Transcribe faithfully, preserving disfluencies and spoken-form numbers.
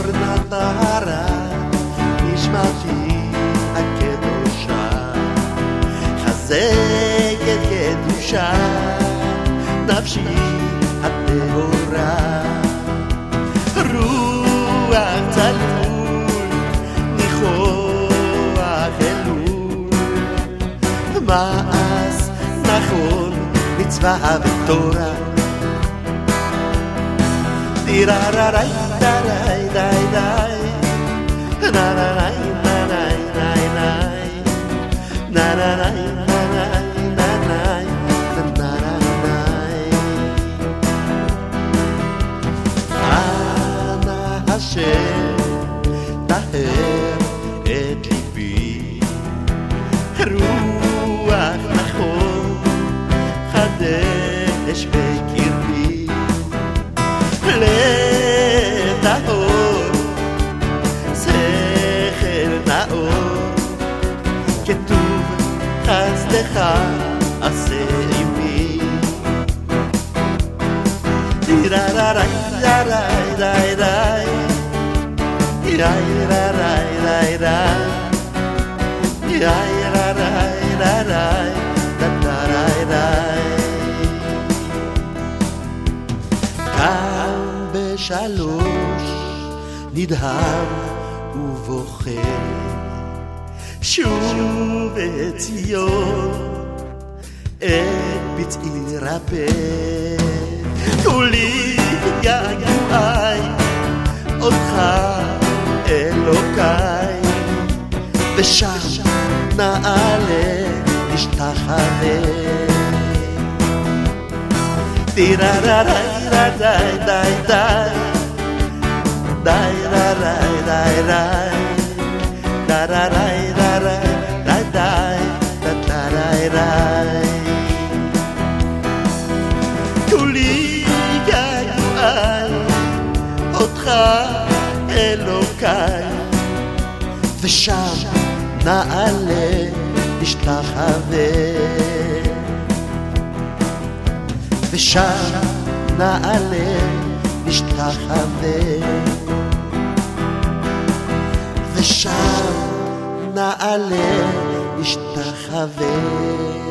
אורנה טהרה, נשמתי הקדושה, חזקת קדושה, נפשי הטהורה. רוח צלול, ניחוח אלול, מעש נכון, מצווה ותורה. דירררי דיי דיי דיי, נררי נרי נרי נרי, נררי נרי נרי נרי. אנא השם טהר את ליבי, רוח נכון חדש בקרבי, לב טהור, שכל נאור, כתוב חסדך עשה עמי. דירררי דיי דיי דיי, דירררי דיי דיי, דירררי דיי דיי דיי דיי. קם בשלוש נדהם ובוכה, שוב את ציון את פצעי רפא. כולי געגועי אותך אלוקיי, ושם נעלה נשתחווה. דירררי דיי דיי דיי, דיי דיי דיי דיי, דיי דיי דיי דיי. כולי געגועי אותך אלוקיי, ושם נעלה נשתחווה, ושם נעלה נשתחווה, ושם נעלה נשתחווה.